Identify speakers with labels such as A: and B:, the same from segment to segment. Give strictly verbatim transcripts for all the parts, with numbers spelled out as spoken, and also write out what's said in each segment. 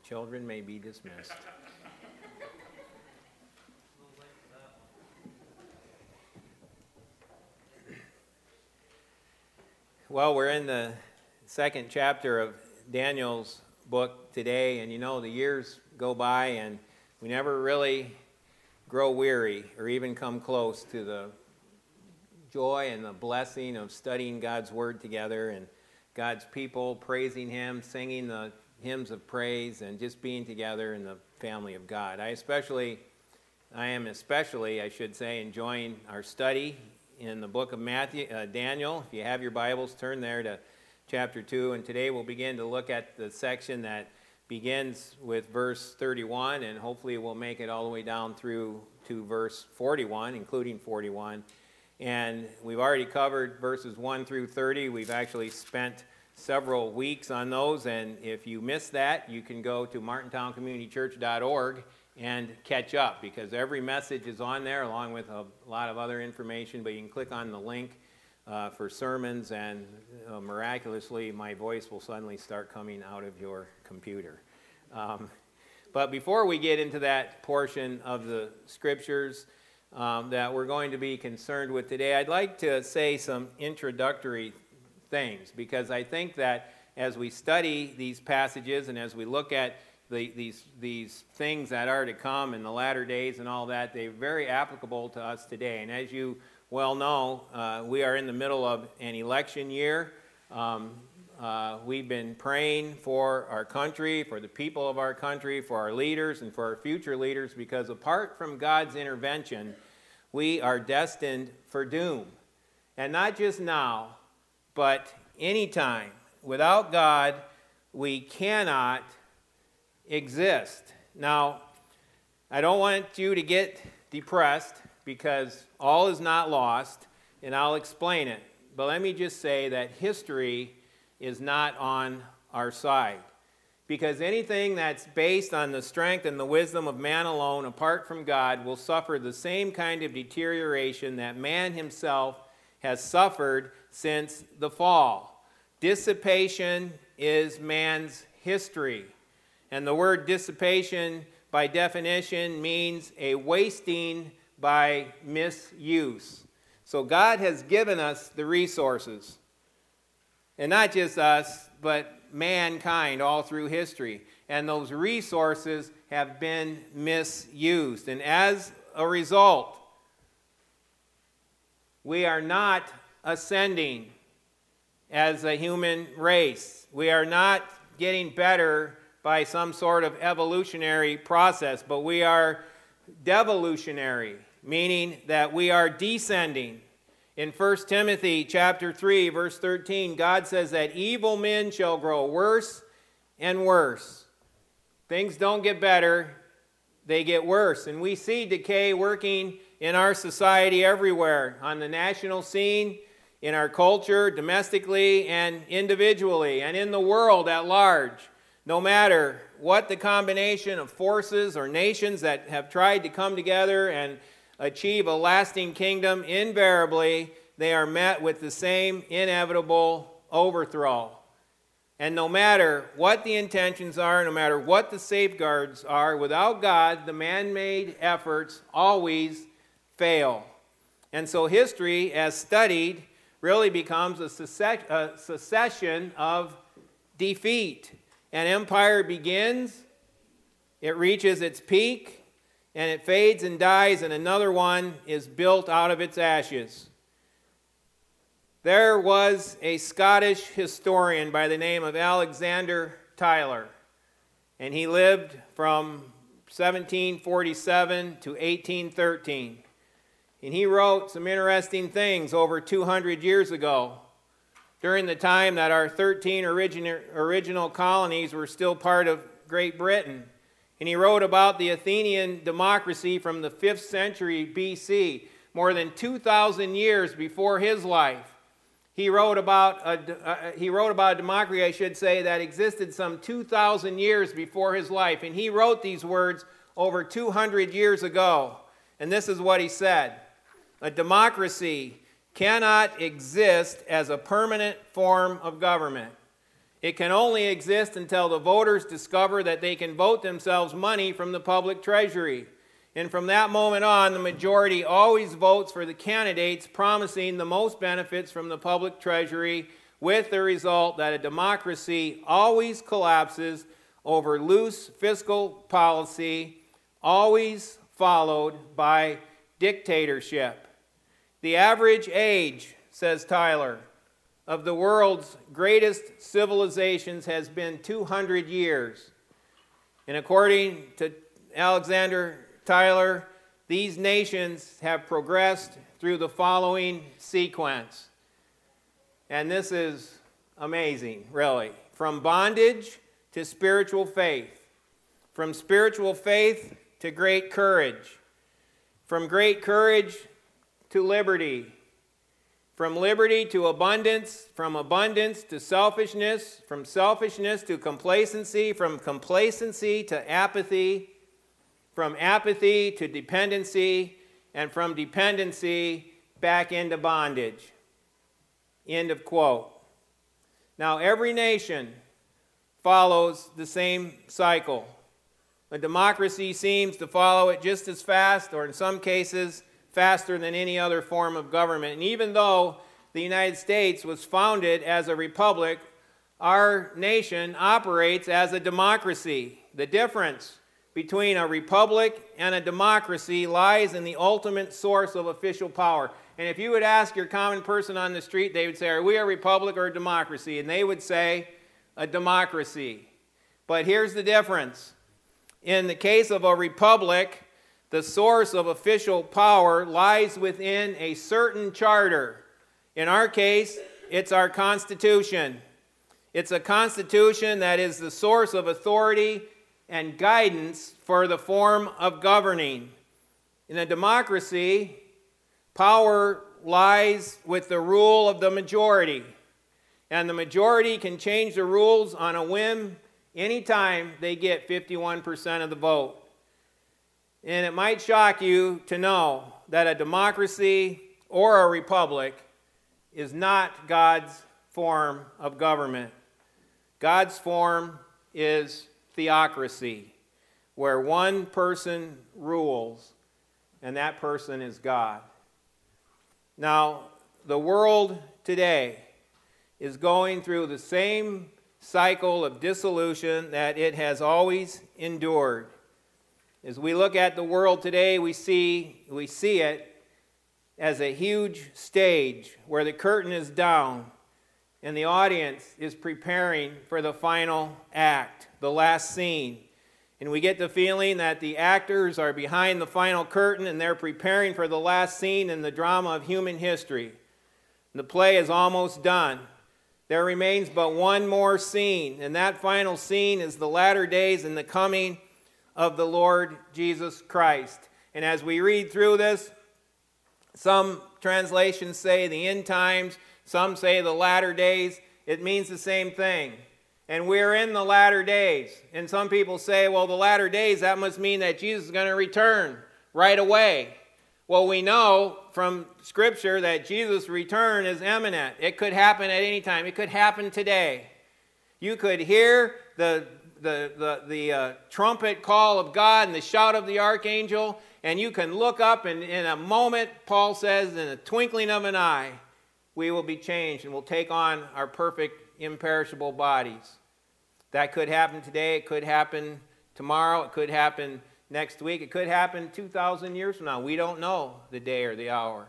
A: Children may be dismissed. Well, we're in the second chapter of Daniel's book today, and you know, the years go by and we never really grow weary or even come close to the joy and the blessing of studying God's Word together and God's people praising Him, singing the hymns of praise, and just being together in the family of God. I especially, I am especially, I should say, enjoying our study in the book of Matthew, uh, Daniel. If you have your Bibles, turn there to chapter two, and today we'll begin to look at the section that begins with verse thirty-one, and hopefully we'll make it all the way down through to verse forty-one, including forty-one. And we've already covered verses one through thirty. We've actually spent several weeks on those, and if you missed that, you can go to martintown community church dot org and catch up, because every message is on there along with a lot of other information, but you can click on the link uh, for sermons, and uh, miraculously my voice will suddenly start coming out of your computer. Um, but before we get into that portion of the scriptures um, that we're going to be concerned with today, I'd like to say some introductory things, because I think that as we study these passages and as we look at the, these these things that are to come in the latter days and all that, they're very applicable to us today. And as you well know, uh, we are in the middle of an election year. Um, uh, we've been praying for our country, for the people of our country, for our leaders, and for our future leaders, because apart from God's intervention, we are destined for doom. And not just now, but anytime. Without God, we cannot exist. Now, I don't want you to get depressed, because all is not lost, and I'll explain it. But let me just say that history is not on our side, because anything that's based on the strength and the wisdom of man alone, apart from God, will suffer the same kind of deterioration that man himself has suffered since the fall. Dissipation is man's history. And the word dissipation, by definition, means a wasting by misuse. So God has given us the resources. And not just us, but mankind all through history. And those resources have been misused. And as a result, we are not ascending as a human race. We are not getting better by some sort of evolutionary process, but we are devolutionary, meaning that we are descending. In First Timothy chapter three, verse thirteen, God says that evil men shall grow worse and worse. Things don't get better, they get worse. And we see decay working in our society everywhere, on the national scene, in our culture, domestically and individually, and in the world at large. No matter what the combination of forces or nations that have tried to come together and achieve a lasting kingdom, invariably they are met with the same inevitable overthrow. And no matter what the intentions are, no matter what the safeguards are, without God, the man-made efforts always fail. And so history, as studied, really becomes a succession of defeat. An empire begins, it reaches its peak, and it fades and dies, and another one is built out of its ashes. There was a Scottish historian by the name of Alexander Tytler, and he lived from seventeen forty-seven to eighteen thirteen. And he wrote some interesting things over two hundred years ago, during the time that our thirteen origin- original colonies were still part of Great Britain. And he wrote about the Athenian democracy from the fifth century B C, more than two thousand years before his life. He wrote about a, uh, he wrote about a democracy, I should say, that existed some two thousand years before his life. And he wrote these words over two hundred years ago. And this is what he said: a democracy cannot exist as a permanent form of government. It can only exist until the voters discover that they can vote themselves money from the public treasury. And from that moment on, the majority always votes for the candidates promising the most benefits from the public treasury, with the result that a democracy always collapses over loose fiscal policy, always followed by dictatorship. The average age, says Tyler, of the world's greatest civilizations has been two hundred years. And according to Alexander Tyler, these nations have progressed through the following sequence. And this is amazing, really. From bondage to spiritual faith. From spiritual faith to great courage. From great courage to liberty. From liberty to abundance, from abundance to selfishness, from selfishness to complacency, from complacency to apathy, from apathy to dependency, and from dependency back into bondage. End of quote. Now, every nation follows the same cycle. A democracy seems to follow it just as fast, or in some cases, faster than any other form of government. And even though the United States was founded as a republic, our nation operates as a democracy. The difference between a republic and a democracy lies in the ultimate source of official power. And if you would ask your common person on the street, they would say, are we a republic or a democracy? And they would say, a democracy. But here's the difference. In the case of a republic, the source of official power lies within a certain charter. In our case, it's our Constitution. It's a Constitution that is the source of authority and guidance for the form of governing. In a democracy, power lies with the rule of the majority. And the majority can change the rules on a whim anytime they get fifty-one percent of the vote. And it might shock you to know that a democracy or a republic is not God's form of government. God's form is theocracy, where one person rules, and that person is God. Now, the world today is going through the same cycle of dissolution that it has always endured. As we look at the world today, we see, we see it as a huge stage where the curtain is down and the audience is preparing for the final act, the last scene. And we get the feeling that the actors are behind the final curtain and they're preparing for the last scene in the drama of human history. The play is almost done. There remains but one more scene, and that final scene is the latter days and the coming of the Lord Jesus Christ. And as we read through this, some translations say the end times, some say the latter days. It means the same thing. And we're in the latter days. And some people say, well, the latter days, that must mean that Jesus is going to return right away. Well, we know from Scripture that Jesus' return is imminent. It could happen at any time. It could happen today. You could hear the the the, the uh, trumpet call of God and the shout of the archangel, and you can look up, and in a moment, Paul says, in a twinkling of an eye, we will be changed and will take on our perfect, imperishable bodies. That could happen today. It could happen tomorrow. It could happen next week. It could happen two thousand years from now. We don't know the day or the hour.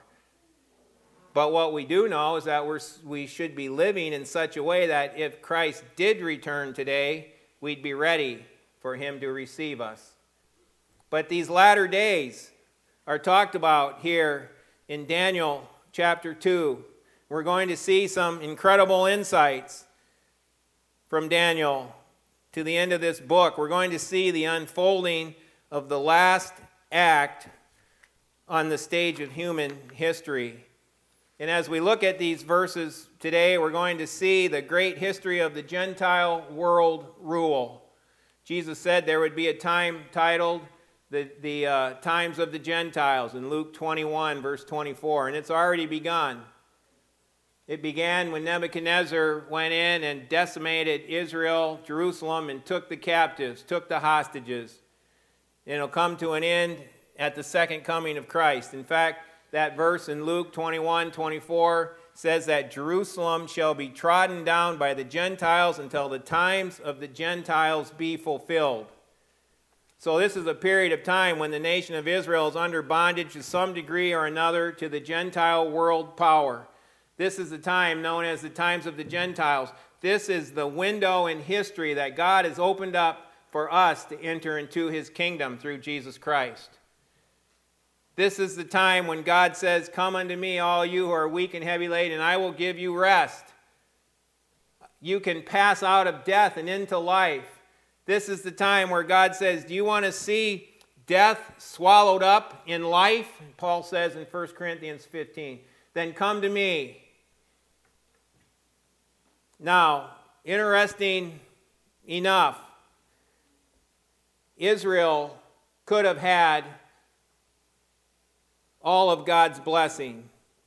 A: But what we do know is that we're, we should be living in such a way that if Christ did return today, we'd be ready for him to receive us. But these latter days are talked about here in Daniel chapter two. We're going to see some incredible insights from Daniel to the end of this book. We're going to see the unfolding of the last act on the stage of human history. And as we look at these verses today, we're going to see the great history of the Gentile world rule. Jesus said there would be a time titled the, the uh, Times of the Gentiles in Luke twenty-one, verse twenty-four, and it's already begun. It began when Nebuchadnezzar went in and decimated Israel, Jerusalem, and took the captives, took the hostages. And it'll come to an end at the second coming of Christ. In fact, that verse in Luke twenty-one, twenty-four says that Jerusalem shall be trodden down by the Gentiles until the times of the Gentiles be fulfilled. So this is a period of time when the nation of Israel is under bondage to some degree or another to the Gentile world power. This is the time known as the times of the Gentiles. This is the window in history that God has opened up for us to enter into his kingdom through Jesus Christ. This is the time when God says, "Come unto me, all you who are weak and heavy laden, and I will give you rest." You can pass out of death and into life. This is the time where God says, do you want to see death swallowed up in life? Paul says in First Corinthians fifteen, then come to me. Now, interesting enough, Israel could have had all of God's blessing.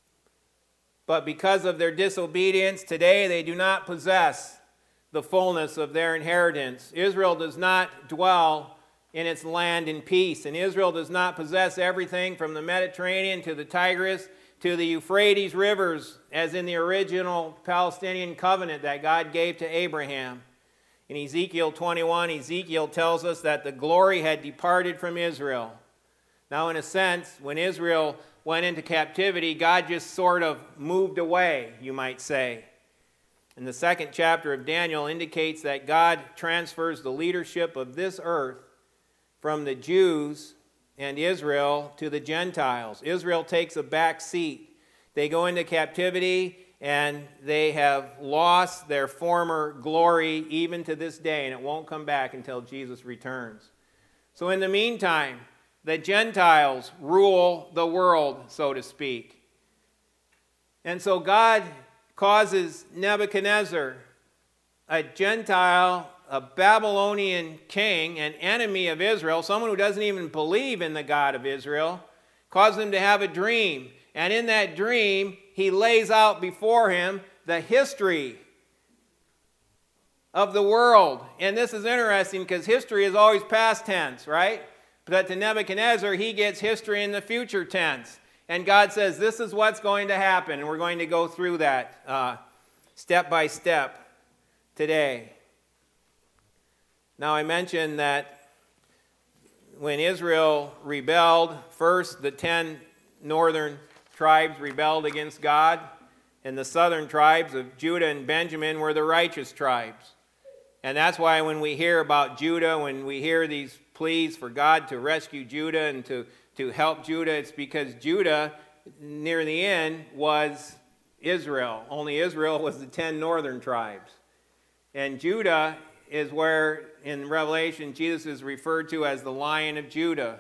A: But because of their disobedience, today they do not possess the fullness of their inheritance. Israel does not dwell in its land in peace, and Israel does not possess everything from the Mediterranean to the Tigris to the Euphrates rivers, as in the original Palestinian covenant that God gave to Abraham. In Ezekiel twenty-one, Ezekiel tells us that the glory had departed from Israel. Now, in a sense, when Israel went into captivity, God just sort of moved away, you might say. And the second chapter of Daniel indicates that God transfers the leadership of this earth from the Jews and Israel to the Gentiles. Israel takes a back seat. They go into captivity and they have lost their former glory even to this day, and it won't come back until Jesus returns. So in the meantime, the Gentiles rule the world, so to speak. And so God causes Nebuchadnezzar, a Gentile, a Babylonian king, an enemy of Israel, someone who doesn't even believe in the God of Israel, causes him to have a dream. And in that dream, he lays out before him the history of the world. And this is interesting because history is always past tense, right? But to Nebuchadnezzar, he gets history in the future tense. And God says, this is what's going to happen. And we're going to go through that uh, step by step today. Now, I mentioned that when Israel rebelled, first the ten northern tribes rebelled against God, and the southern tribes of Judah and Benjamin were the righteous tribes. And that's why when we hear about Judah, when we hear these pleas for God to rescue Judah and to, to help Judah, it's because Judah, near the end, was Israel. Only Israel was the ten northern tribes. And Judah is where, in Revelation, Jesus is referred to as the Lion of Judah,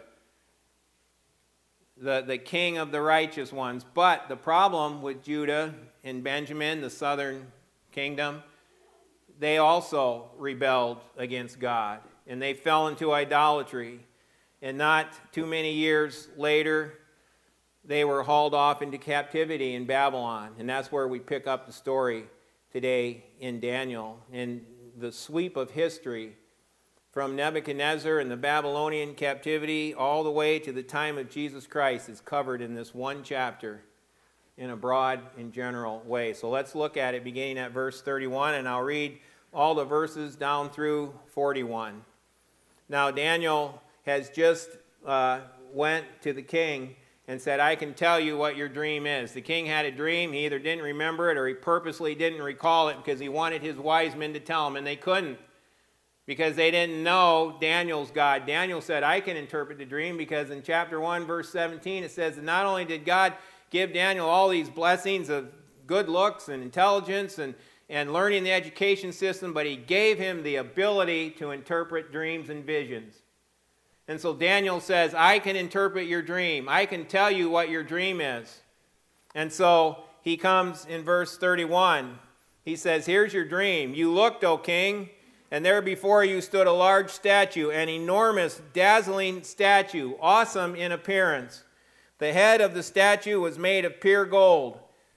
A: the, the king of the righteous ones. But the problem with Judah and Benjamin, the southern kingdom, they also rebelled against God, and they fell into idolatry. And not too many years later, they were hauled off into captivity in Babylon. And that's where we pick up the story today in Daniel. And the sweep of history from Nebuchadnezzar and the Babylonian captivity all the way to the time of Jesus Christ is covered in this one chapter in a broad and general way. So let's look at it beginning at verse thirty-one, and I'll read all the verses down through forty-one. Now Daniel has just uh, went to the king and said, I can tell you what your dream is. The king had a dream. He either didn't remember it or he purposely didn't recall it because he wanted his wise men to tell him, and they couldn't because they didn't know Daniel's God. Daniel said, I can interpret the dream because in chapter one, verse seventeen, it says that not only did God give Daniel all these blessings of good looks and intelligence and, and learning the education system, but he gave him the ability to interpret dreams and visions. And so Daniel says, I can interpret your dream. I can tell you what your dream is. And so he comes in verse thirty-one. He says, here's your dream. You looked, O king, and there before you stood a large statue, an enormous, dazzling statue, awesome in appearance. The head of the statue was made of pure gold.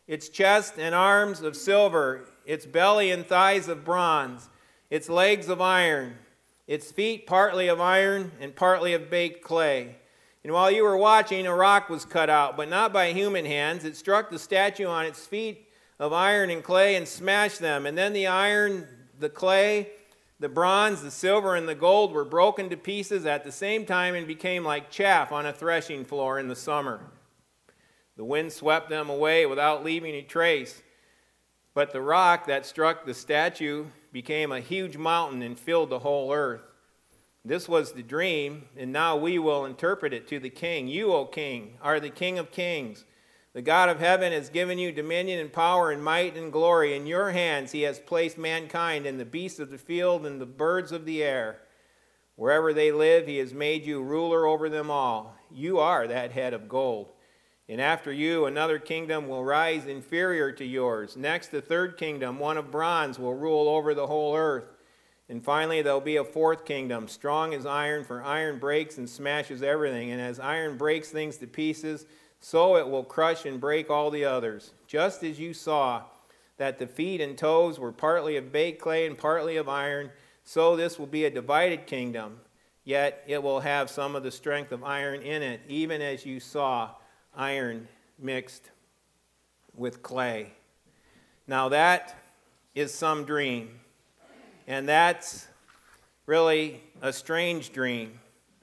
A: its chest and arms of silver, its belly and thighs of bronze, its legs of iron, its feet partly of iron and partly of baked clay. And while you were watching, a rock was cut out, but not by human hands. It struck the statue on its feet of iron and clay and smashed them. And then the iron, the clay, the bronze, the silver, and the gold were broken to pieces at the same time and became like chaff on a threshing floor in the summer. The wind swept them away without leaving a trace. But the rock that struck the statue became a huge mountain and filled the whole earth. This was the dream, and now we will interpret it to the king. You, O king, are the King of kings. The God of heaven has given you dominion and power and might and glory. In your hands he has placed mankind and the beasts of the field and the birds of the air. Wherever they live, he has made you ruler over them all. You are that head of gold. And after you, another kingdom will rise inferior to yours. Next, the third kingdom, one of bronze, will rule over the whole earth. And finally, there will be a fourth kingdom, strong as iron, for iron breaks and smashes everything. And as iron breaks things to pieces, so it will crush and break all the others. Just as you saw that the feet and toes were partly of baked clay and partly of iron, so this will be a divided kingdom. Yet it will have some of the strength of iron in it, even as you saw iron mixed with clay. Now that is some dream. And that's really a strange dream.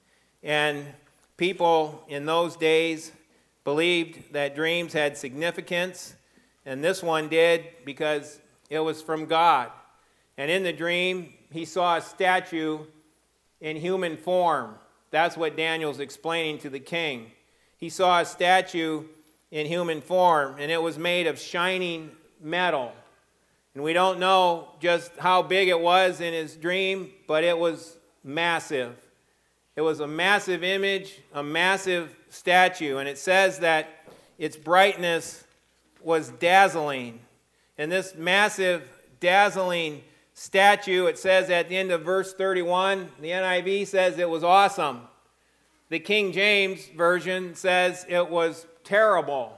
A: And people in those days believed that dreams had significance, and this one did because it was from God. And in the dream, he saw a statue in human form. That's what Daniel's explaining to the king. He saw a statue in human form, and it was made of shining metal. And we don't know just how big it was in his dream, but it was massive. It was a massive image, a massive statue. And it says that its brightness was dazzling. And this massive, dazzling statue, it says at the end of verse thirty-one, the N I V says it was awesome. The King James Version says it was terrible.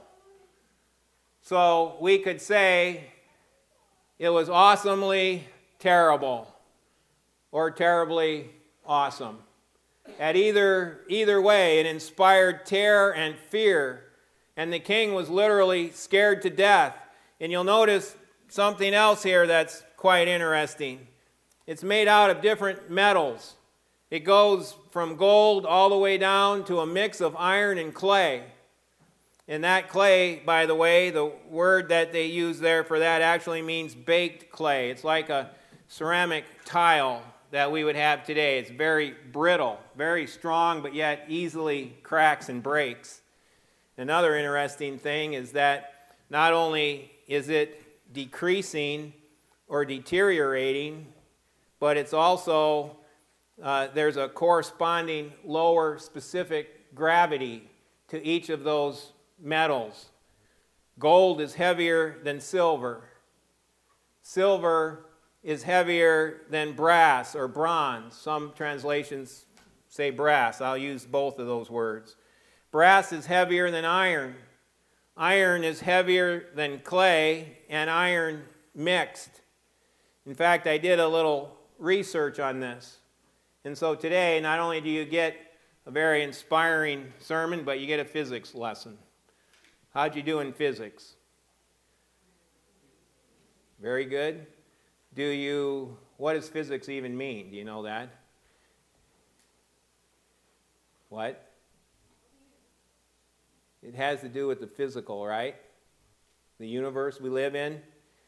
A: So we could say it was awesomely terrible or terribly awesome. At either, either way, it inspired terror and fear, and the king was literally scared to death. And you'll notice something else here that's quite interesting. It's made out of different metals. It goes from gold all the way down to a mix of iron and clay. And that clay, by the way, the word that they use there for that actually means baked clay. It's like a ceramic tile that we would have today. It's very brittle, very strong, but yet easily cracks and breaks. Another interesting thing is that not only is it decreasing or deteriorating, but it's also, uh, there's a corresponding lower specific gravity to each of those metals. Gold is heavier than silver. Silver is heavier than brass or bronze. Some translations say brass. I'll use both of those words. Brass is heavier than iron. Iron is heavier than clay, and iron mixed. In fact, I did a little research on this. And so today, not only do you get a very inspiring sermon, but you get a physics lesson. How'd you do in physics? Very good. Do you, what does physics even mean? Do you know that? What? It has to do with the physical, right? The universe we live in.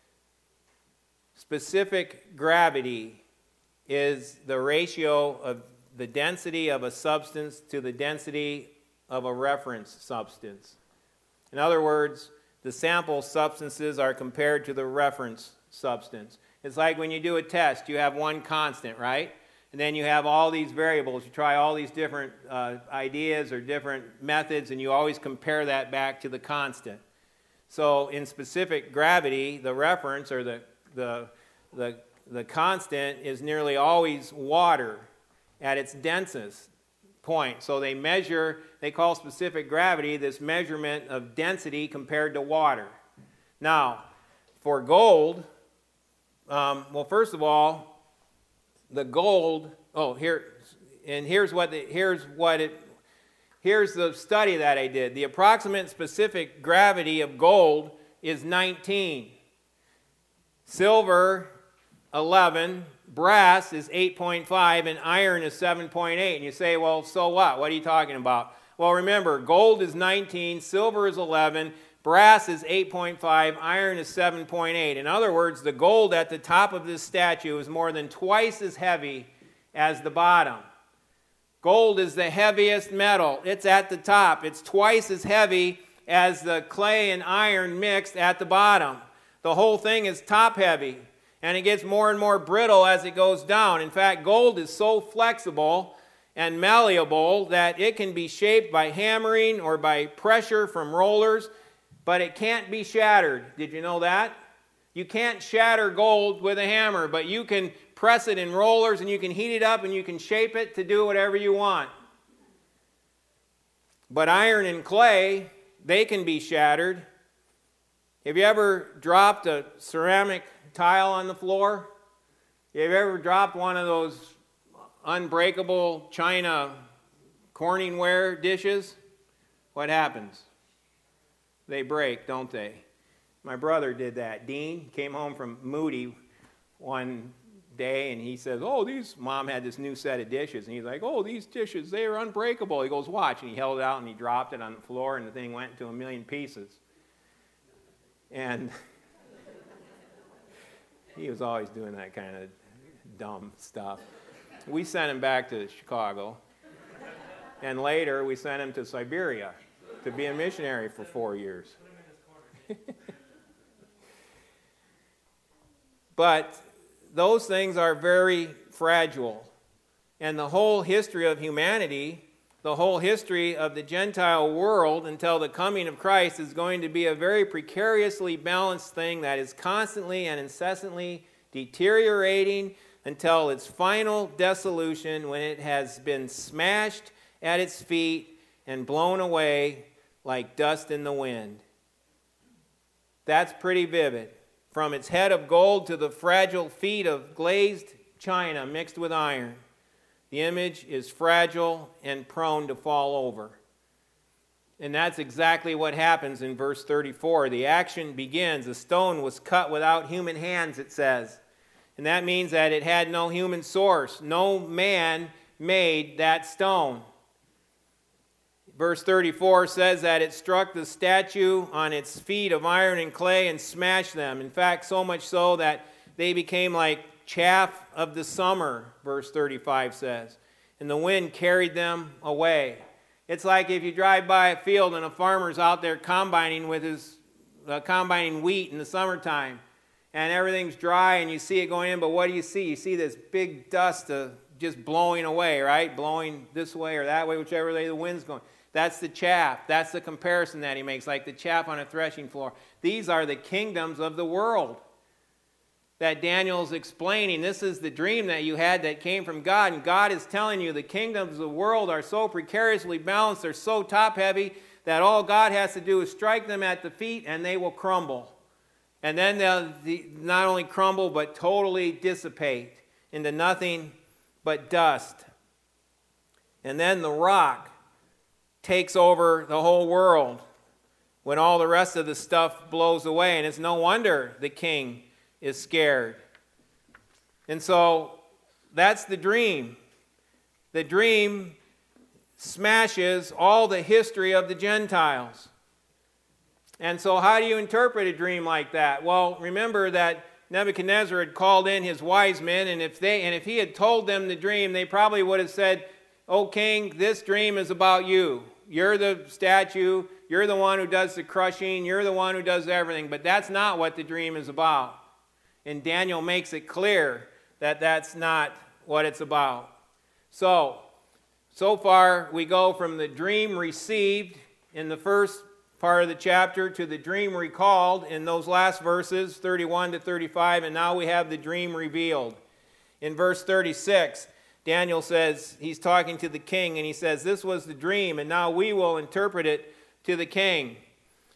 A: Specific gravity is the ratio of the density of a substance to the density of a reference substance. In other words, the sample substances are compared to the reference substance. It's like when you do a test, you have one constant, right? And then you have all these variables. You try all these different uh, ideas or different methods, and you always compare that back to the constant. So in specific gravity, the reference or the, the, the, the constant is nearly always water at its densest point. So they measure, they call specific gravity this measurement of density compared to water. Now, for gold, um, well, first of all, the gold, oh, here, and here's what, the, here's what it, here's the study that I did. The approximate specific gravity of gold is nineteen. Silver, eleven. Brass is eight point five, and iron is seven point eight. And you say, well, so what? What are you talking about? Well, remember, gold is nineteen, silver is eleven, brass is eight point five, iron is seven point eight. In other words, the gold at the top of this statue is more than twice as heavy as the bottom. Gold is the heaviest metal. It's at the top. It's twice as heavy as the clay and iron mixed at the bottom. The whole thing is top heavy. And it gets more and more brittle as it goes down. In fact, gold is so flexible and malleable that it can be shaped by hammering or by pressure from rollers, but it can't be shattered. Did you know that? You can't shatter gold with a hammer, but you can press it in rollers and you can heat it up and you can shape it to do whatever you want. But iron and clay, they can be shattered. Have you ever dropped a ceramic tile on the floor? Have you ever dropped one of those unbreakable china Corningware dishes? What happens? They break, don't they? My brother did that. Dean came home from Moody one day and he says, oh, these, Mom had this new set of dishes. And he's like, oh, these dishes, they are unbreakable. He goes, watch. And he held it out and he dropped it on the floor and the thing went into a million pieces. And he was always doing that kind of dumb stuff. We sent him back to Chicago. And later we sent him to Siberia to be a missionary for four years. But those things are very fragile. And the whole history of humanity, the whole history of the Gentile world until the coming of Christ is going to be a very precariously balanced thing that is constantly and incessantly deteriorating until its final dissolution when it has been smashed at its feet and blown away like dust in the wind. That's pretty vivid. From its head of gold to the fragile feet of glazed china mixed with iron. The image is fragile and prone to fall over. And that's exactly what happens in verse thirty-four. The action begins. The stone was cut without human hands, it says. And that means that it had no human source. No man made that stone. Verse thirty-four says that it struck the statue on its feet of iron and clay and smashed them. In fact, so much so that they became like chaff of the summer, verse thirty-five says. And the wind carried them away. It's like if you drive by a field and a farmer's out there combining with his uh, combining wheat in the summertime. And everything's dry and you see it going in, but what do you see? You see this big dust uh, just blowing away, right? Blowing this way or that way, whichever way the wind's going. That's the chaff. That's the comparison that he makes, like the chaff on a threshing floor. These are the kingdoms of the world that Daniel's explaining. This is the dream that you had that came from God, and God is telling you the kingdoms of the world are so precariously balanced, they're so top-heavy, that all God has to do is strike them at the feet, and they will crumble. And then they'll not only crumble, but totally dissipate into nothing but dust. And then the rock takes over the whole world when all the rest of the stuff blows away. And it's no wonder the king is scared. And so that's the dream. The dream smashes all the history of the Gentiles. And so how do you interpret a dream like that? Well, remember that Nebuchadnezzar had called in his wise men, and if they and if he had told them the dream, they probably would have said, "O king, this dream is about you. You're the statue. You're the one who does the crushing. You're the one who does everything." But that's not what the dream is about. And Daniel makes it clear that that's not what it's about. So, so far we go from the dream received in the first part of the chapter to the dream recalled in those last verses, thirty-one to thirty-five, and now we have the dream revealed. In verse thirty-six, Daniel says, he's talking to the king, and he says, "This was the dream, and now we will interpret it to the king."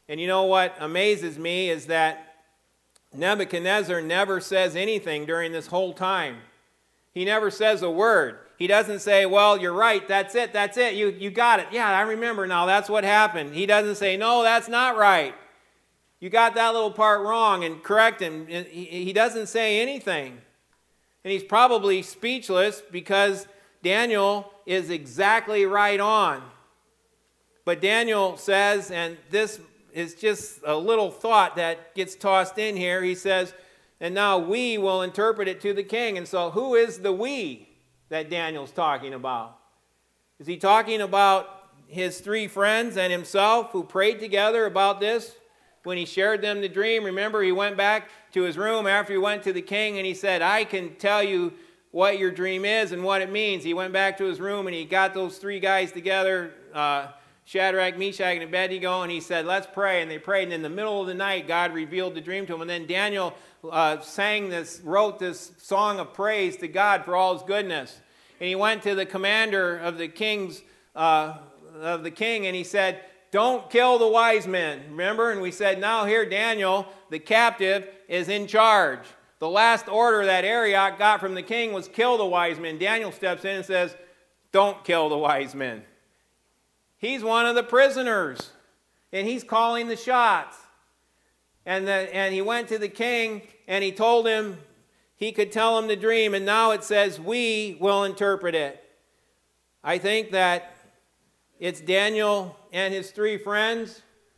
A: And you know what amazes me is that Nebuchadnezzar never says anything during this whole time. He never says a word. He doesn't say, well, you're right, that's it, that's it, you, you got it. Yeah, I remember now, that's what happened. He doesn't say, no, that's not right. You got that little part wrong, and correct him. He doesn't say anything. And he's probably speechless because Daniel is exactly right on. But Daniel says, and this is just a little thought that gets tossed in here, he says, and now we will interpret it to the king. And so who is the we that Daniel's talking about? Is he talking about his three friends and himself who prayed together about this when he shared them the dream? Remember, he went back to his room after he went to the king and he said, I can tell you what your dream is and what it means. He went back to his room and he got those three guys together, uh, Shadrach, Meshach, and Abednego, and he said, let's pray. And they prayed, and in the middle of the night, God revealed the dream to him. And then Daniel uh, sang this, wrote this song of praise to God for all his goodness. And he went to the commander of the king's, uh, of the king, and he said, don't kill the wise men. Remember? And we said, now here Daniel, the captive, is in charge. The last order that Arioch got from the king was kill the wise men. Daniel steps in and says, don't kill the wise men. He's one of the prisoners, and he's calling the shots. And, the, and he went to the king, and he told him he could tell him the dream, and now it says, we will interpret it. I think that it's Daniel and his three friends,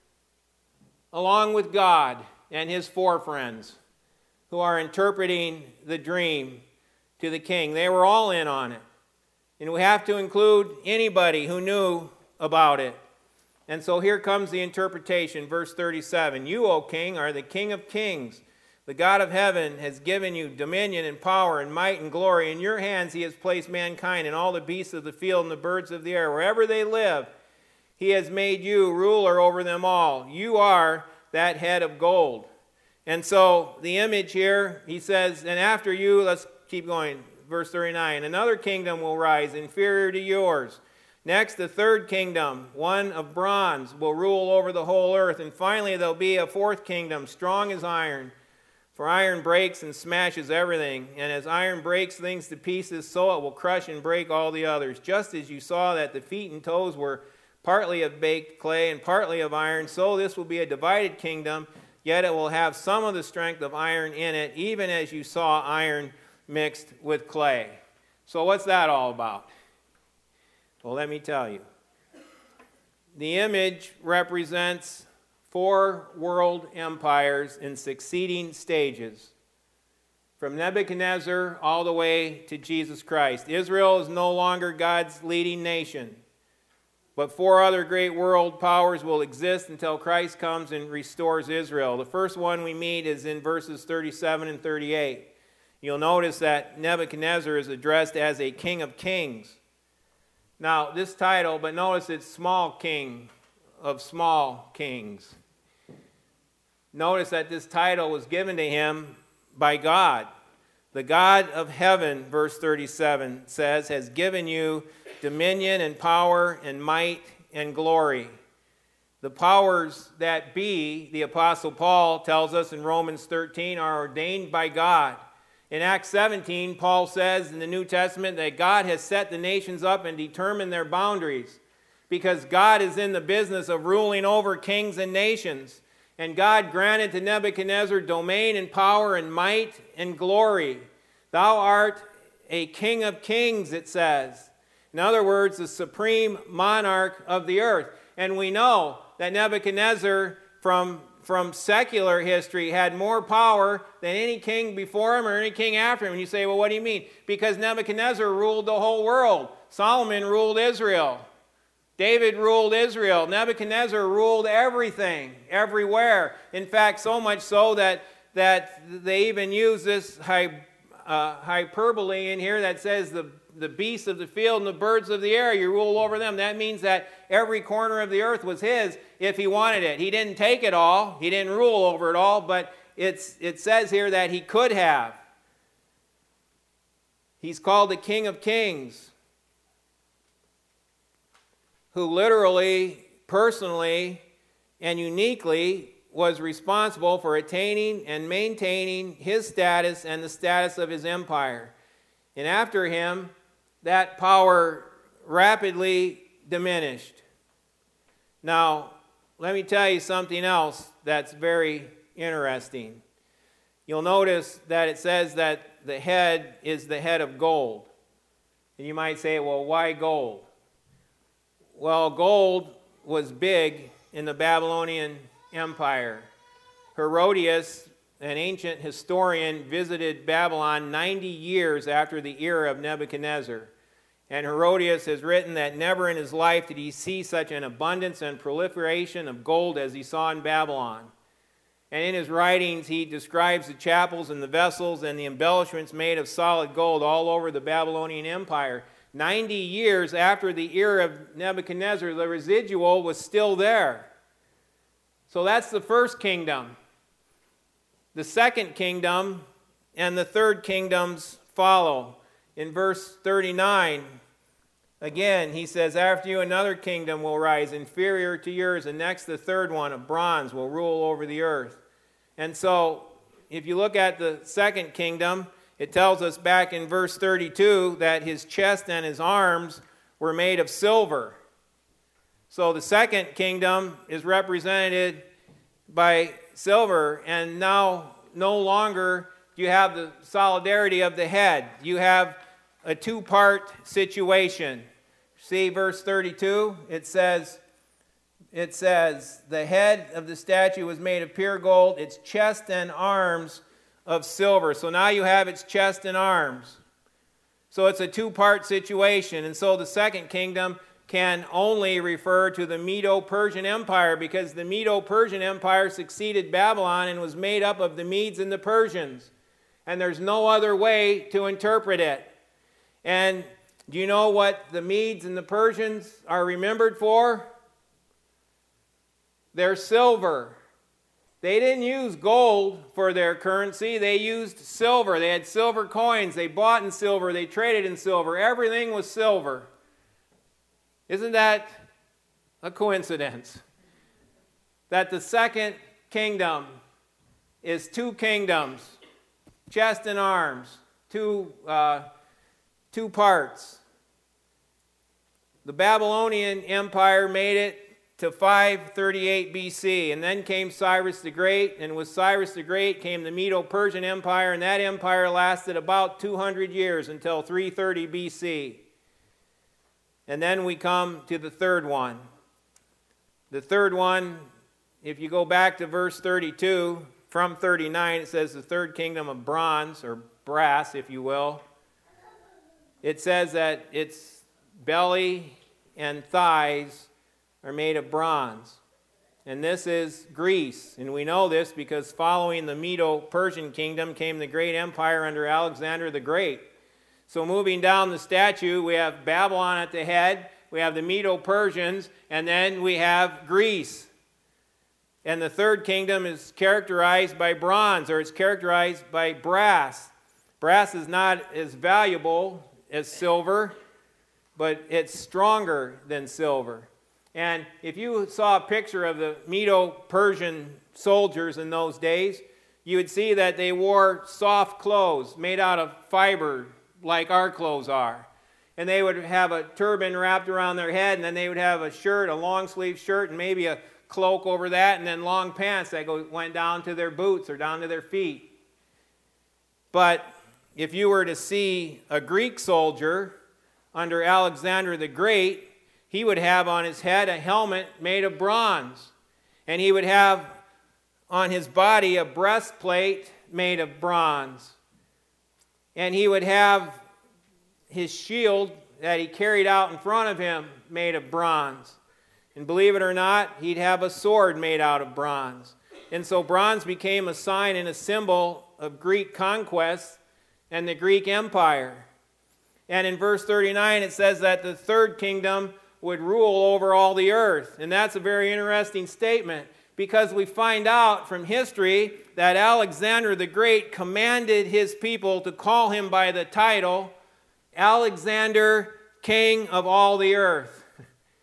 A: along with God and his four friends, who are interpreting the dream to the king. They were all in on it. And we have to include anybody who knew about it. And so here comes the interpretation, verse thirty-seven. You, O king, are the King of kings. The God of heaven has given you dominion and power and might and glory. In your hands he has placed mankind and all the beasts of the field and the birds of the air. Wherever they live, he has made you ruler over them all. You are that head of gold. And so the image here, he says, and after you, let's keep going, verse thirty-nine, another kingdom will rise inferior to yours. Next, the third kingdom, one of bronze, will rule over the whole earth. And finally, there'll be a fourth kingdom, strong as iron. For iron breaks and smashes everything. And as iron breaks things to pieces, so it will crush and break all the others. Just as you saw that the feet and toes were partly of baked clay and partly of iron, so this will be a divided kingdom, yet it will have some of the strength of iron in it, even as you saw iron mixed with clay. So what's that all about? Well, let me tell you. The image represents four world empires in succeeding stages, from Nebuchadnezzar all the way to Jesus Christ. Israel is no longer God's leading nation, but four other great world powers will exist until Christ comes and restores Israel. The first one we meet is in verses thirty-seven and thirty-eight. You'll notice that Nebuchadnezzar is addressed as a king of kings. Now, this title, but notice it's small king of small kings. Notice that this title was given to him by God. The God of heaven, verse thirty-seven says, has given you dominion and power and might and glory. The powers that be, the Apostle Paul tells us in Romans thirteen, are ordained by God. In Acts seventeen, Paul says in the New Testament that God has set the nations up and determined their boundaries because God is in the business of ruling over kings and nations. And God granted to Nebuchadnezzar domain and power and might and glory. Thou art a king of kings, it says. In other words, the supreme monarch of the earth. And we know that Nebuchadnezzar, from from secular history, had more power than any king before him or any king after him. And you say, well, what do you mean? Because Nebuchadnezzar ruled the whole world. Solomon ruled Israel. David ruled Israel. Nebuchadnezzar ruled everything, everywhere. In fact, so much so that, that they even use this hy, uh, hyperbole in here that says the the beasts of the field and the birds of the air, you rule over them. That means that every corner of the earth was his if he wanted it. He didn't take it all. He didn't rule over it all, but it's, it says here that he could have. He's called the King of Kings, who literally, personally, and uniquely was responsible for attaining and maintaining his status and the status of his empire. And after him, that power rapidly diminished. Now, let me tell you something else that's very interesting. You'll notice that it says that the head is the head of gold. And you might say, well, why gold? Well, gold was big in the Babylonian Empire. Herodias, an ancient historian, visited Babylon ninety years after the era of Nebuchadnezzar. And Herodias has written that never in his life did he see such an abundance and proliferation of gold as he saw in Babylon. And in his writings, he describes the chapels and the vessels and the embellishments made of solid gold all over the Babylonian Empire. ninety years after the era of Nebuchadnezzar, the residual was still there. So that's the first kingdom. The second kingdom and the third kingdoms follow. In verse thirty-nine, again, he says, after you another kingdom will rise, inferior to yours, and next the third one, of bronze, will rule over the earth. And so, if you look at the second kingdom, it tells us back in verse thirty-two that his chest and his arms were made of silver. So the second kingdom is represented by silver, and now no longer do you have the solidarity of the head. You have a two-part situation. See verse thirty-two? It says, it says, the head of the statue was made of pure gold, its chest and arms of silver. So now you have its chest and arms. So it's a two-part situation. And so the second kingdom can only refer to the Medo-Persian Empire, because the Medo-Persian Empire succeeded Babylon and was made up of the Medes and the Persians. And there's no other way to interpret it. And do you know what the Medes and the Persians are remembered for? Their silver. They didn't use gold for their currency. They used silver. They had silver coins. They bought in silver. They traded in silver. Everything was silver. Isn't that a coincidence? That the second kingdom is two kingdoms, chest and arms, two, uh, two parts. The Babylonian Empire made it to five thirty-eight B C, and then came Cyrus the Great, and with Cyrus the Great came the Medo-Persian Empire, and that empire lasted about two hundred years until three thirty B C. And then we come to the third one. The third one, if you go back to verse thirty-two, from thirty-nine, it says the third kingdom of bronze, or brass, if you will. It says that its belly and thighs are made of bronze. And this is Greece. And we know this because following the Medo-Persian kingdom came the great empire under Alexander the Great. So moving down the statue, we have Babylon at the head, we have the Medo-Persians, and then we have Greece. And the third kingdom is characterized by bronze, or it's characterized by brass. Brass is not as valuable as silver, but it's stronger than silver. And if you saw a picture of the Medo-Persian soldiers in those days, you would see that they wore soft clothes made out of fiber, like our clothes are. And they would have a turban wrapped around their head, and then they would have a shirt, a long-sleeve shirt, and maybe a cloak over that, and then long pants that go, went down to their boots or down to their feet. But if you were to see a Greek soldier under Alexander the Great, he would have on his head a helmet made of bronze, and he would have on his body a breastplate made of bronze. And he would have his shield that he carried out in front of him made of bronze. And believe it or not, he'd have a sword made out of bronze. And so bronze became a sign and a symbol of Greek conquest and the Greek Empire. And in verse thirty-nine, it says that the third kingdom would rule over all the earth. And that's a very interesting statement, because we find out from history that Alexander the Great commanded his people to call him by the title Alexander, King of all the earth.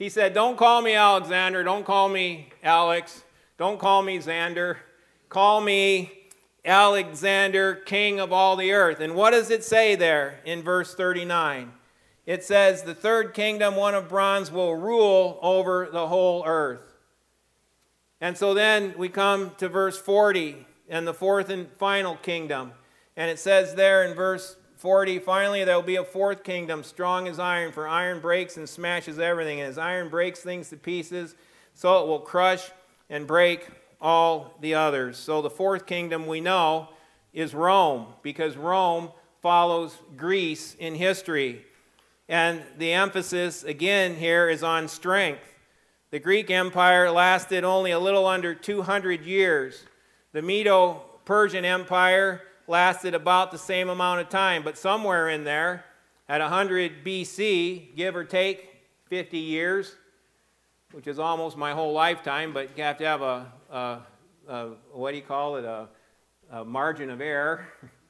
A: He said, don't call me Alexander, don't call me Alex, don't call me Xander, call me Alexander, king of all the earth. And what does it say there in verse thirty-nine? It says, the third kingdom, one of bronze, will rule over the whole earth. And so then we come to verse forty, and the fourth and final kingdom. And it says there in verse forty, finally there will be a fourth kingdom, strong as iron, for iron breaks and smashes everything. And as iron breaks things to pieces, so it will crush and break all the others. So the fourth kingdom we know is Rome, because Rome follows Greece in history. And the emphasis again here is on strength. The Greek Empire lasted only a little under two hundred years. The Medo-Persian Empire lasted about the same amount of time, but somewhere in there, at one hundred B C, give or take fifty years, which is almost my whole lifetime, but you have to have a, a, a what do you call it, a, a margin of error.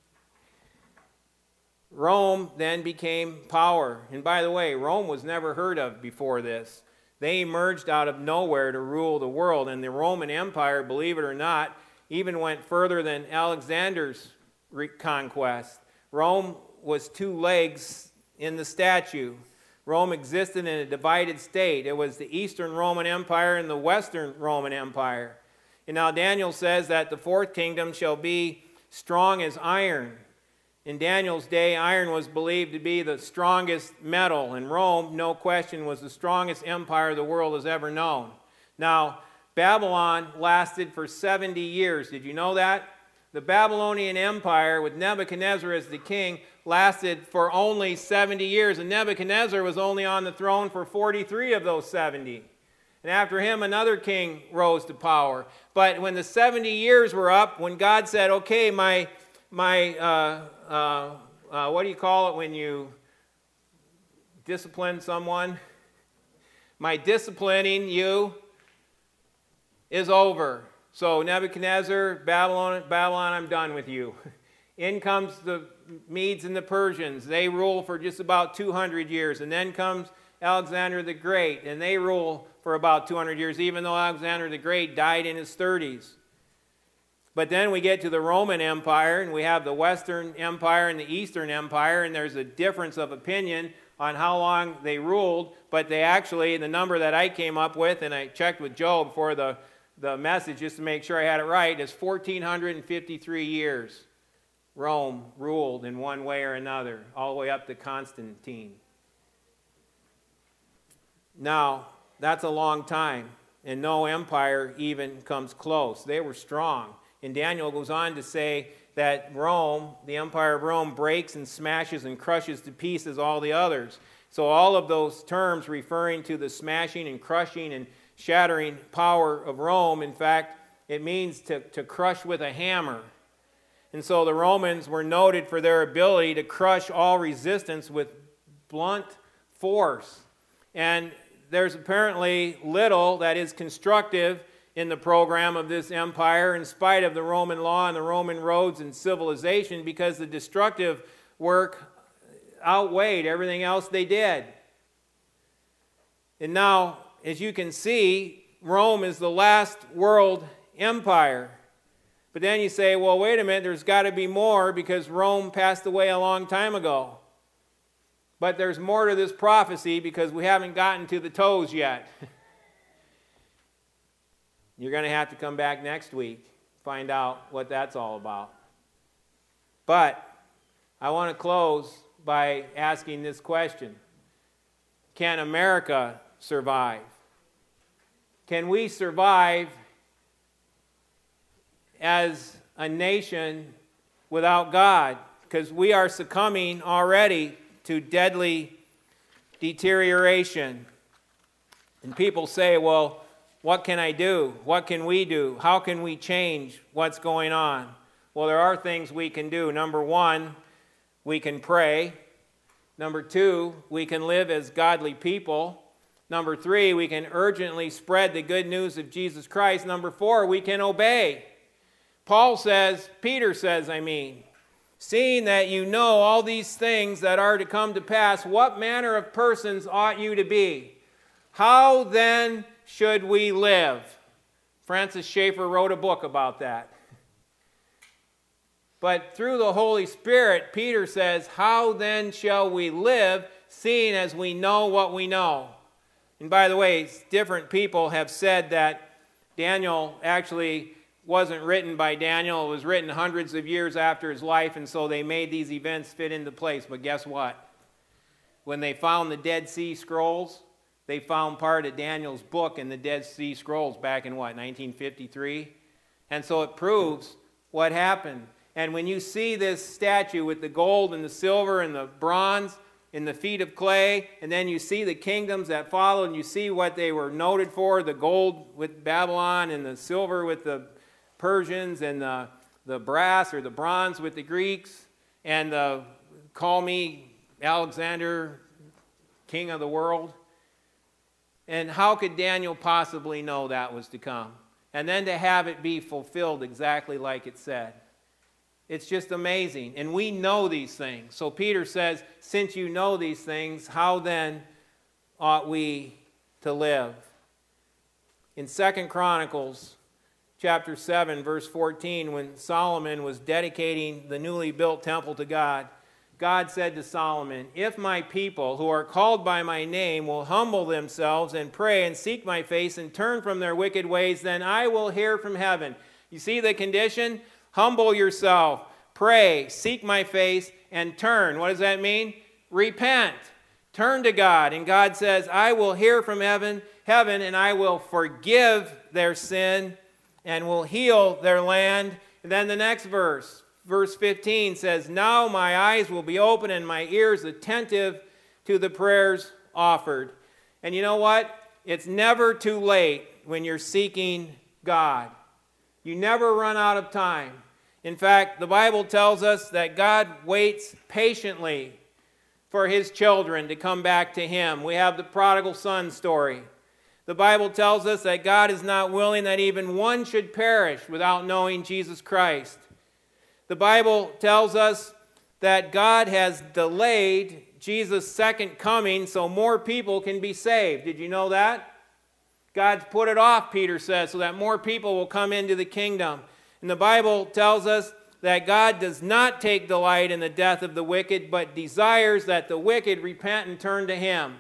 A: Rome then became power. And by the way, Rome was never heard of before this. They emerged out of nowhere to rule the world, and the Roman Empire, believe it or not, even went further than Alexander's conquest. Rome was two legs in the statue. Rome existed in a divided state. It was the Eastern Roman Empire and the Western Roman Empire. And now Daniel says that the fourth kingdom shall be strong as iron. In Daniel's day, iron was believed to be the strongest metal, and Rome, no question, was the strongest empire the world has ever known. Now, Babylon lasted for seventy years. Did you know that? The Babylonian Empire, with Nebuchadnezzar as the king, lasted for only seventy years, and Nebuchadnezzar was only on the throne for forty-three of those seventy. And after him, another king rose to power. But when the seventy years were up, when God said, okay, my, my uh, uh, uh, what do you call it when you discipline someone? My disciplining you is over. So Nebuchadnezzar, Babylon, Babylon, I'm done with you. In comes the Medes and the Persians. They rule for just about two hundred years. And then comes Alexander the Great, and they rule for about two hundred years, even though Alexander the Great died in his thirties. But then we get to the Roman Empire, and we have the Western Empire and the Eastern Empire, and there's a difference of opinion on how long they ruled, but they actually, the number that I came up with, and I checked with Joe before the, the message just to make sure I had it right, is one thousand four hundred fifty-three years Rome ruled in one way or another, all the way up to Constantine. Now, that's a long time, and no empire even comes close. They were strong. And Daniel goes on to say that Rome, the empire of Rome, breaks and smashes and crushes to pieces all the others. So all of those terms referring to the smashing and crushing and shattering power of Rome, in fact, it means to, to crush with a hammer. And so the Romans were noted for their ability to crush all resistance with blunt force. And there's apparently little that is constructive in the program of this empire, in spite of the Roman law and the Roman roads and civilization, because the destructive work outweighed everything else they did. And now, as you can see, Rome is the last world empire. But then you say, well, wait a minute, there's got to be more, because Rome passed away a long time ago. But there's more to this prophecy, because we haven't gotten to the toes yet. You're going to have to come back next week, find out what that's all about. But I want to close by asking this question. Can America survive? Can we survive as a nation without God? Because we are succumbing already to deadly deterioration. And people say, well, what can I do? What can we do? How can we change what's going on? Well, there are things we can do. Number one, we can pray. Number two, we can live as godly people. Number three, we can urgently spread the good news of Jesus Christ. Number four, we can obey. Paul says, Peter says, I mean, seeing that you know all these things that are to come to pass, what manner of persons ought you to be? How then should we live? Francis Schaeffer wrote a book about that. But through the Holy Spirit, Peter says, how then shall we live, seeing as we know what we know? And by the way, different people have said that Daniel actually wasn't written by Daniel. It was written hundreds of years after his life, and so they made these events fit into place. But guess what? When they found the Dead Sea Scrolls, they found part of Daniel's book in the Dead Sea Scrolls back in, what, nineteen fifty-three? And so it proves what happened. And when you see this statue with the gold and the silver and the bronze in the feet of clay, and then you see the kingdoms that followed, and you see what they were noted for, the gold with Babylon and the silver with the Persians and the, the brass or the bronze with the Greeks, and the call me Alexander, king of the world. And how could Daniel possibly know that was to come? And then to have it be fulfilled exactly like it said. It's just amazing. And we know these things. So Peter says, since you know these things, how then ought we to live? In Second Chronicles chapter seven, verse fourteen, when Solomon was dedicating the newly built temple to God, God said to Solomon, if my people who are called by my name will humble themselves and pray and seek my face and turn from their wicked ways, then I will hear from heaven. You see the condition? Humble yourself, pray, seek my face, and turn. What does that mean? Repent. Turn to God. And God says, I will hear from heaven, heaven, and I will forgive their sin and will heal their land. And then the next verse, verse fifteen says, now my eyes will be open and my ears attentive to the prayers offered. And you know what? It's never too late when you're seeking God. You never run out of time. In fact, the Bible tells us that God waits patiently for his children to come back to him. We have the prodigal son story. The Bible tells us that God is not willing that even one should perish without knowing Jesus Christ. The Bible tells us that God has delayed Jesus' second coming so more people can be saved. Did you know that? God's put it off, Peter says, so that more people will come into the kingdom. And the Bible tells us that God does not take delight in the death of the wicked, but desires that the wicked repent and turn to him.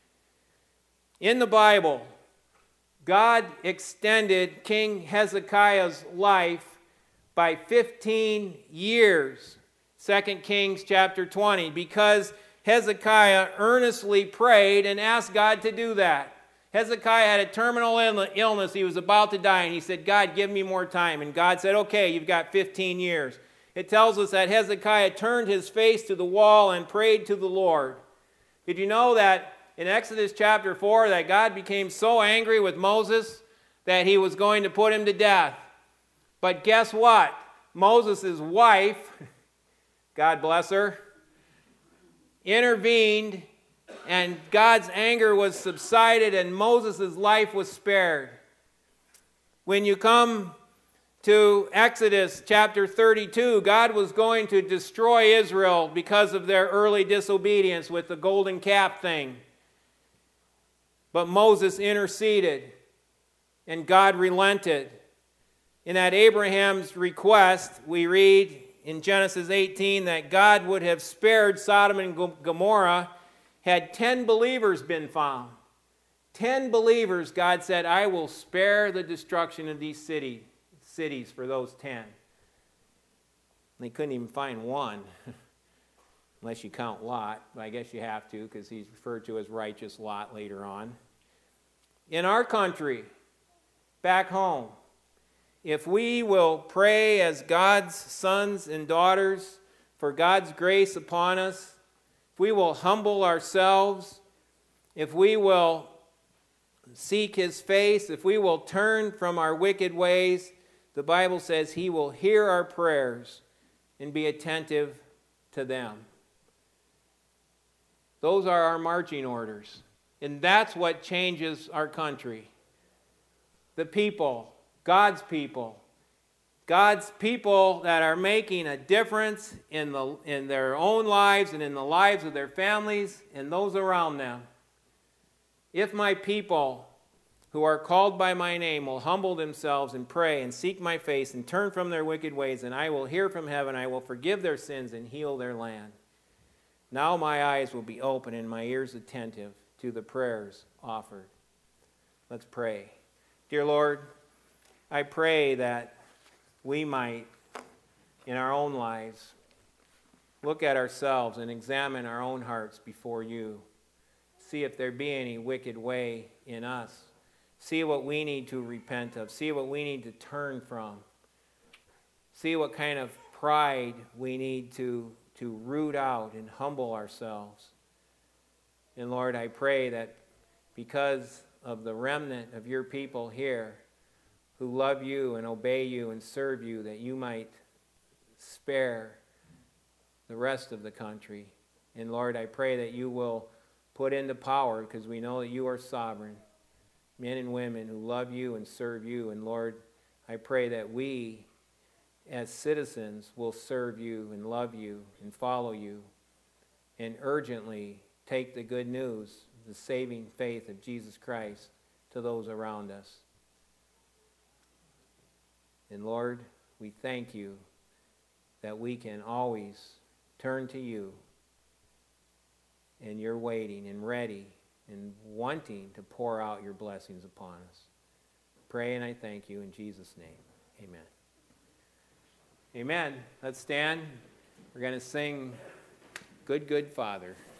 A: In the Bible, God extended King Hezekiah's life by fifteen years, Second Kings chapter twenty, because Hezekiah earnestly prayed and asked God to do that. Hezekiah had a terminal illness. He was about to die, and he said, God, give me more time. And God said, okay, you've got fifteen years. It tells us that Hezekiah turned his face to the wall and prayed to the Lord. Did you know that in Exodus chapter four that God became so angry with Moses that he was going to put him to death? But guess what? Moses' wife, God bless her, intervened, and God's anger was subsided and Moses' life was spared. When you come to Exodus chapter thirty-two, God was going to destroy Israel because of their early disobedience with the golden calf thing. But Moses interceded and God relented. And at Abraham's request, we read in Genesis eighteen that God would have spared Sodom and Gomorrah had ten believers been found. Ten believers, God said, I will spare the destruction of these city, cities for those ten. They couldn't even find one, unless you count Lot. But I guess you have to, because he's referred to as righteous Lot later on. In our country, back home, if we will pray as God's sons and daughters for God's grace upon us, if we will humble ourselves, if we will seek his face, if we will turn from our wicked ways, the Bible says he will hear our prayers and be attentive to them. Those are our marching orders. And that's what changes our country. The people, God's people. God's people that are making a difference in the in their own lives and in the lives of their families and those around them. If my people who are called by my name will humble themselves and pray and seek my face and turn from their wicked ways, then I will hear from heaven, I will forgive their sins and heal their land. Now my eyes will be open and my ears attentive to the prayers offered. Let's pray. Dear Lord, I pray that we might, in our own lives, look at ourselves and examine our own hearts before you. See if there be any wicked way in us. See what we need to repent of. See what we need to turn from. See what kind of pride we need to, to root out and humble ourselves. And Lord, I pray that because of the remnant of your people here who love you and obey you and serve you, that you might spare the rest of the country. And Lord, I pray that you will put into power, because we know that you are sovereign, men and women who love you and serve you. And Lord, I pray that we as citizens will serve you and love you and follow you and urgently take the good news, the saving faith of Jesus Christ to those around us. And Lord, we thank you that we can always turn to you, and you're waiting and ready and wanting to pour out your blessings upon us. Pray and I thank you in Jesus' name. Amen. Amen. Let's stand. We're going to sing Good, Good Father.